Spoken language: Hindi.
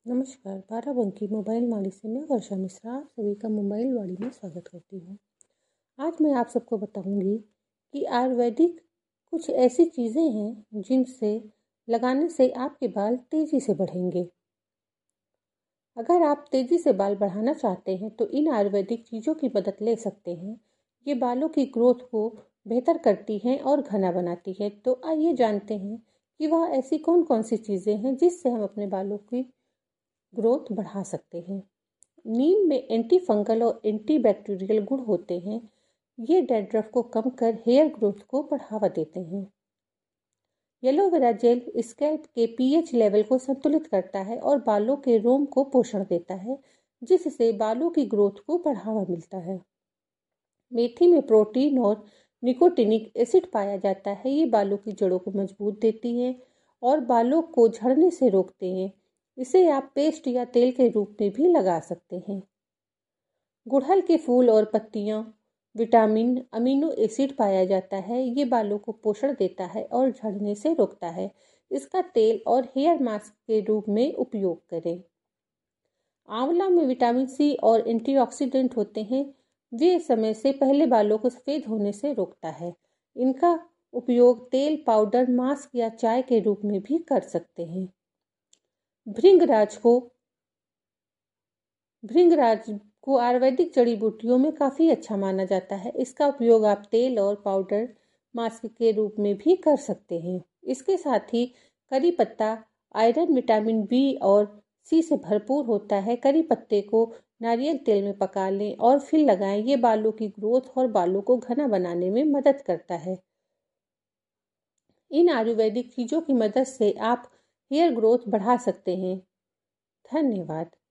नमस्कार, बाराबंकी मोबाइल वाणी से मैं वर्षा मिश्रा आप सभी का मोबाइल वाणी में स्वागत करती हूँ। आज मैं आप सबको बताऊंगी कि आयुर्वेदिक कुछ ऐसी चीज़ें हैं जिनसे लगाने से आपके बाल तेज़ी से बढ़ेंगे। अगर आप तेज़ी से बाल बढ़ाना चाहते हैं तो इन आयुर्वेदिक चीज़ों की मदद ले सकते हैं। ये बालों की ग्रोथ को बेहतर करती हैं और घना बनाती है। तो आइए जानते हैं कि वह ऐसी कौन कौन सी चीज़ें हैं जिससे हम अपने बालों की ग्रोथ बढ़ा सकते हैं। नीम में एंटी फंगल और एंटी बैक्टीरियल गुण होते हैं। ये डैंड्रफ को कम कर हेयर ग्रोथ को बढ़ावा देते हैं। एलोवेरा जेल स्कैल्प के पीएच लेवल को संतुलित करता है और बालों के रोम को पोषण देता है, जिससे बालों की ग्रोथ को बढ़ावा मिलता है। मेथी में प्रोटीन और निकोटिनिक एसिड पाया जाता है। ये बालों की जड़ों को मजबूत देती है और बालों को झड़ने से रोकते हैं। इसे आप पेस्ट या तेल के रूप में भी लगा सकते हैं। गुड़हल के फूल और पत्तियां विटामिन अमीनो एसिड पाया जाता है। ये बालों को पोषण देता है और झड़ने से रोकता है। इसका तेल और हेयर मास्क के रूप में उपयोग करें। आंवला में विटामिन सी और एंटीऑक्सीडेंट होते हैं। वे समय से पहले बालों को सफ़ेद होने से रोकता है। इनका उपयोग तेल, पाउडर, मास्क या चाय के रूप में भी कर सकते हैं। भृंगराज को आयुर्वेदिक जड़ी बूटियों में काफ़ी अच्छा माना जाता है। इसका उपयोग आप तेल और पाउडर मास्क के रूप में भी कर सकते हैं। इसके साथ ही करी पत्ता आयरन, विटामिन बी और सी से भरपूर होता है। करी पत्ते को नारियल तेल में पका लें और फिर लगाएं। ये बालों की ग्रोथ और बालों को घना बनाने में मदद करता है। इन आयुर्वेदिक चीज़ों की मदद से आप हेयर ग्रोथ बढ़ा सकते हैं। धन्यवाद।